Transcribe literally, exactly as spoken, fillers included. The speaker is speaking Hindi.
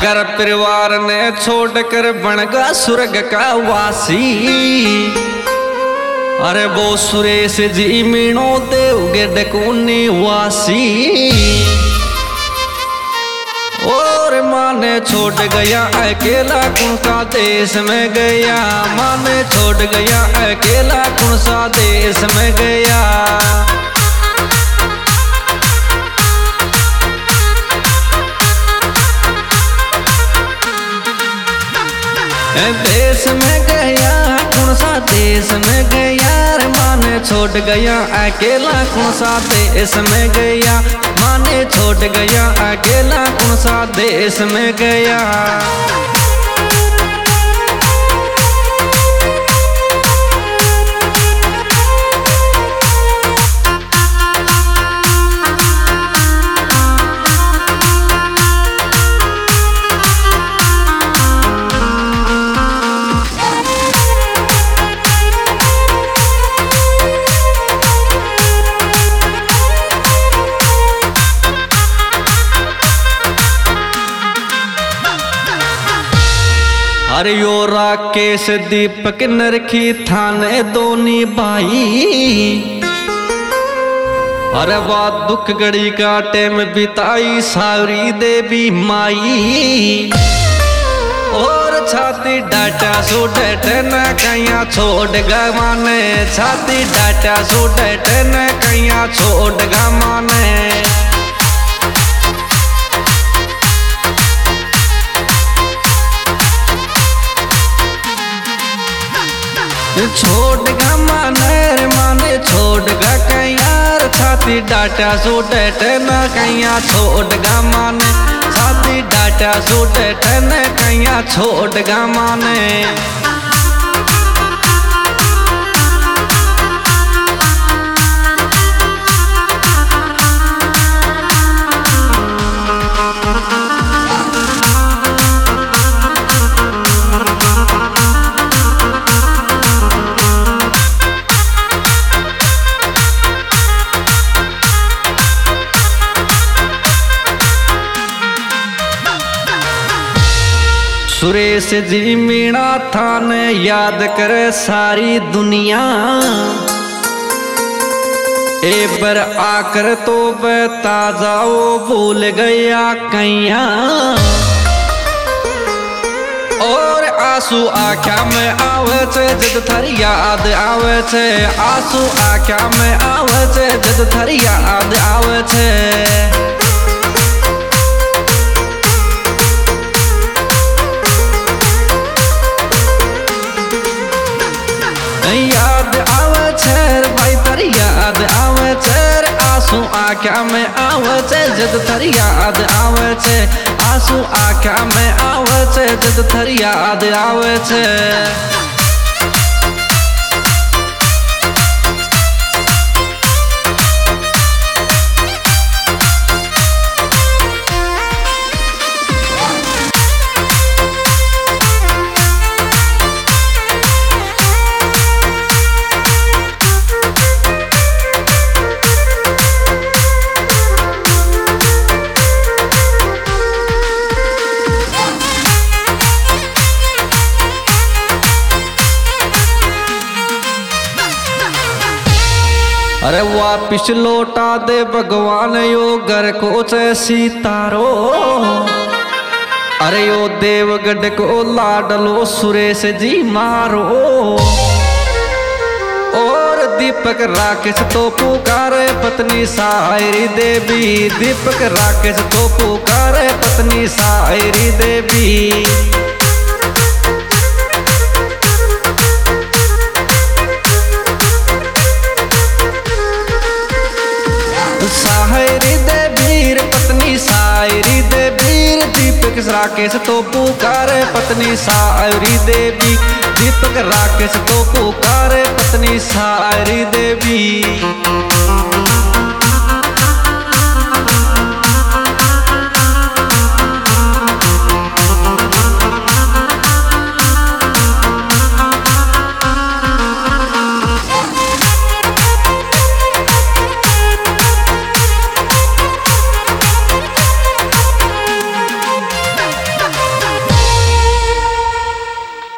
घर परिवार ने छोड़कर बन गया स्वर्ग का वासी। अरे वो सुरेश जी मीणो देवगे डकुनी वासी। और माने छोड़ गया अकेला कौन सा देश में गया, माने छोड़ गया अकेला कौन सा देश में गया। देश में गया कौन सा देश में गया, रे माने छोड़ गया अकेला कौन सा देश में गया, माने छोड़ गया अकेला कौन सा देश में गया। अरे यो राकेश दीपक नरखी थाने दोनी भाई। अरे वाह दुख गड़ी का टेम बिताई सावरी देवी माई। और छाती डाटा सो डटे न कहीं छोड़ गा माने, छाती डाटा सो डटे न कहीं छोड़ गा माने। छोड़ गा माने रे माने छोड़ गा कहीं छाती डाटा सो डटे न कहीं छोड़ गा माने, छाती डाटा सो डटे न कहीं छोड़ गा माने। सुरेश जी मीणा थाने याद करे सारी दुनिया। एक बार आकर तो बता जाओ भूल गया कैया। और आंसू आँखा में आवे छे जद थारी याद आवे छे, आंसू आँखा में आवे छे जद थारी याद आवे छे। याद आवे छे भाई तारी याद आवे छे, आंसू आँखा में आवे छे जद थारी याद आवे छे, आंसू आँखा में आवे छे जद थारी याद आवे छे। अरे वापिस लौटा दे भगवान यो घर को चे सीतारो। अरे यो देवगढ़ को लाडलो सुरेश जी मारो। और दीपक राकेश तो पुकारे पत्नी सायरी देवी, दीपक राकेश तो पुकारे पत्नी सायरी देवी। सायरी देवीर पत्नी सायरी देवीर, दीपक राकेश तो पुकारे पत्नी सायरी देवी, दीपक राकेश तो पुकारे पत्नी सायरी देवी।